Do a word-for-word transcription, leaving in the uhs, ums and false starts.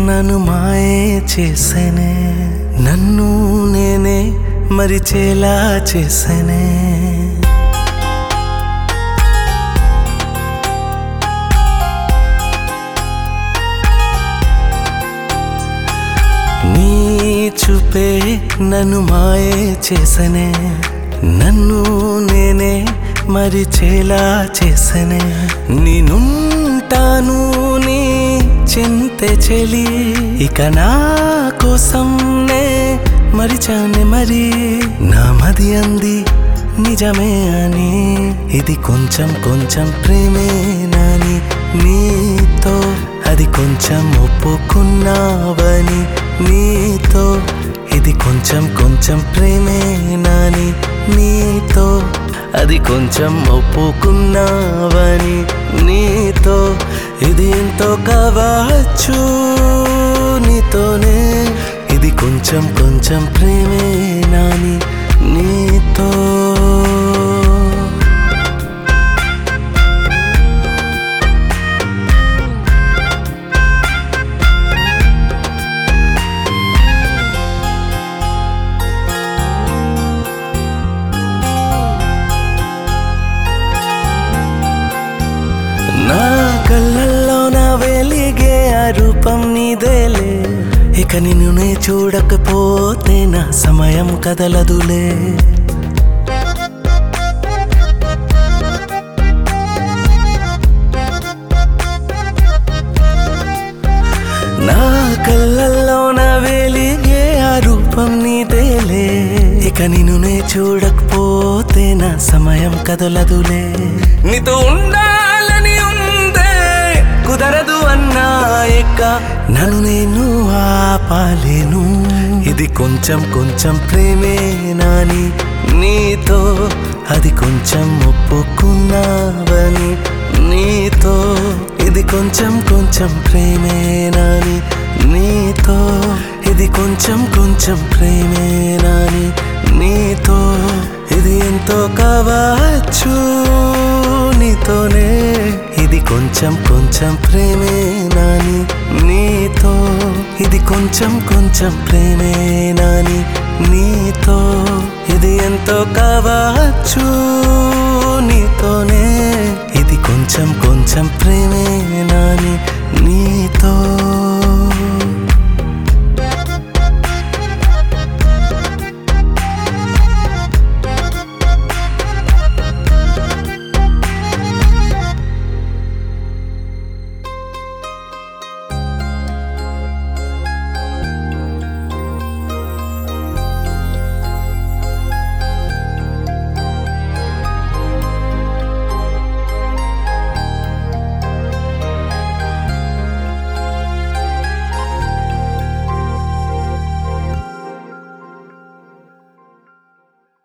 నన్ను మాయే చేసేనే, నన్ను నేనే మరిచేలా చేసేనే. నీ చూపే నన్ను మాయే చేసనే, నన్ను నేనే మరిచేలా చేసనే. నేనుంటాను నీ చింతే చెలి, ఇక నా కోసం నే మరిచానే మరి. నా మది అంది నిజమే అని, ఇది కొంచెం కొంచెం ప్రేమే నాని. నీతో అది కొంచెం ఒప్పుకున్నావని, నీతో ఇది కొంచెం కొంచెం ప్రేమే నాని. నీతో అది కొంచెం ఒప్పుకున్నావని, నీతో ఇది ఎంతో కావచ్చు. నీతోనే ఇది కొంచెం కొంచెం ప్రేమే నాని. నీతో నా కళ్ళల్లో నా వెలిగే ఆ రూపం నీదేలే, ఇక నిన్ను నే చూడకపోతే నా సమయం కదలదులే. నా కళ్ళల్లో నా వెలిగే ఆ రూపం నీదేలే, ఇక నిన్ను నే చూడకపోతే నా సమయం కదలదులే. నీతో ఉండాలని ఉందే కుదరదు అన్నాయక, నన్ను నేను ఆపాలేను. ఇది కొంచెం కొంచెం ప్రేమే నాని. నీతో అది కొంచెం ఒప్పుకున్నావని, నీతో ఇది కొంచెం కొంచెం ప్రేమే నాని. నీతో ఇది కొంచెం కొంచెం ప్రేమే నాని. నీతో ఇది ఎంతో కావచ్చు. నీతోనే ఇది కొంచెం కొంచెం ప్రేమే నాని. నీతో ఇది కొంచెం కొంచెం ప్రేమే నాని. నీతో ఇది ఎంతో కావచ్చు. నీతోనే ఇది కొంచెం కొంచెం ప్రేమే నాని. నీతో